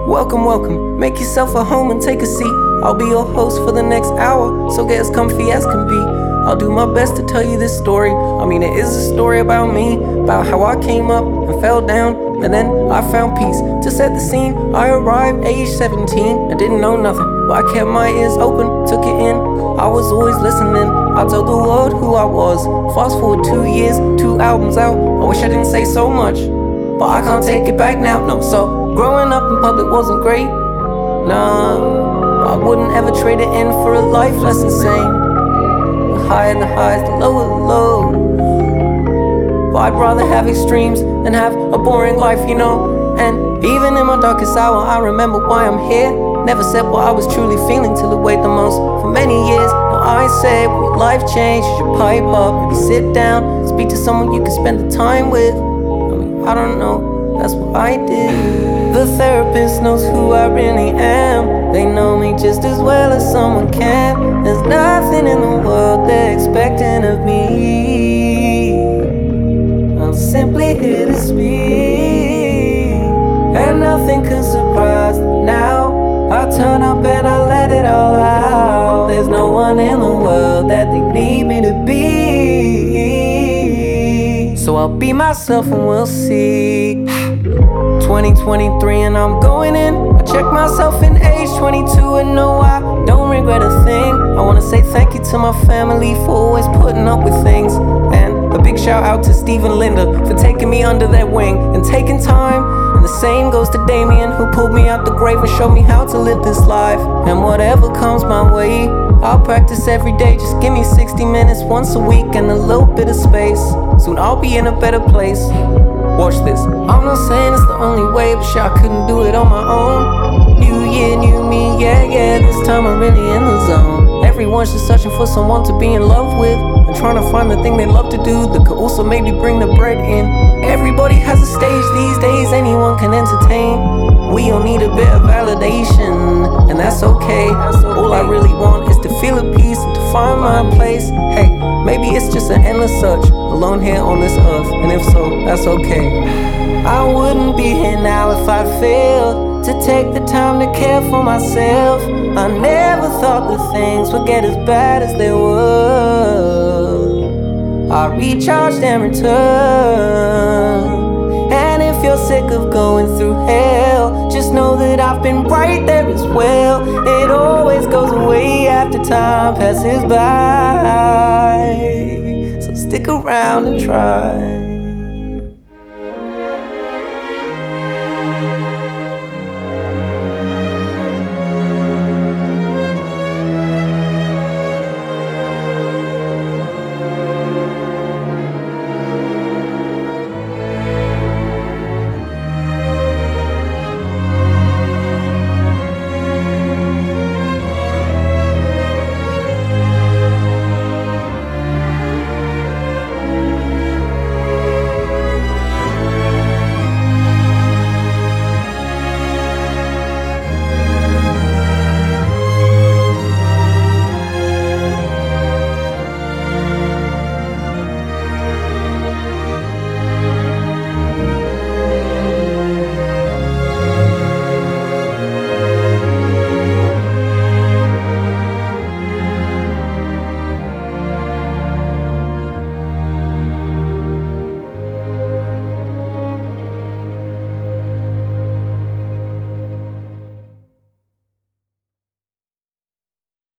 Welcome, welcome, make yourself a home and take a seat. I'll be your host for the next hour, so get as comfy as can be. I'll do my best to tell you this story. It is a story about me, about how I came up and fell down, and then I found peace. To set the scene, I arrived age 17. I didn't know nothing, but I kept my ears open, took it in. I was always listening, I told the world who I was. Fast forward 2 years, 2 albums out. I wish I didn't say so much, but I can't take it back now, no. So growing up in public wasn't great, nah. I wouldn't ever trade it in for a life less insane. The higher the highs, the lower the lows. But I'd rather have extremes than have a boring life, you know. And even in my darkest hour, I remember why I'm here. Never said what I was truly feeling till it weighed the most for many years. Now I say, when your life changed, you should pipe up, maybe sit down, speak to someone you can spend the time with. I don't know, that's what I did. The therapist knows who I really am. They know me just as well as someone can. There's nothing in the world they're expecting of me. I'm simply here to speak, and nothing can surprise them now. I turn up and I let it all out. There's no one in the world that they need me to be. So I'll be myself and we'll see. 2023 and I'm going in. I check myself in age 22 and no, I don't regret a thing. I wanna say thank you to my family for always putting up with things. And a big shout out to Steve and Linda for taking me under their wing and taking time. And the same goes to Damien, who pulled me out the grave and showed me how to live this life. And whatever comes my way, I'll practice every day. Just give me 60 minutes once a week and a little bit of space. Soon I'll be in a better place. Watch this. I'm not saying it's the only way, but shit, I couldn't do it on my own. New year, new me, yeah, this time I'm really in the zone. Everyone's just searching for someone to be in love with, and trying to find the thing they love to do that could also maybe bring the bread in. Everybody has a stage these days, anyone can entertain. We all need a bit of validation, and that's okay. All I really want is to feel at peace and to find my place. Hey, maybe it's just an endless search, alone here on this earth, and if so, that's okay. I wouldn't be here now if I'd failed to take the time to care for myself. I never thought that things would get as bad as they were. I recharged and returned. And if you're sick of going through hell, just know that I've been right there as well. It always goes away after time passes by, so stick around and try.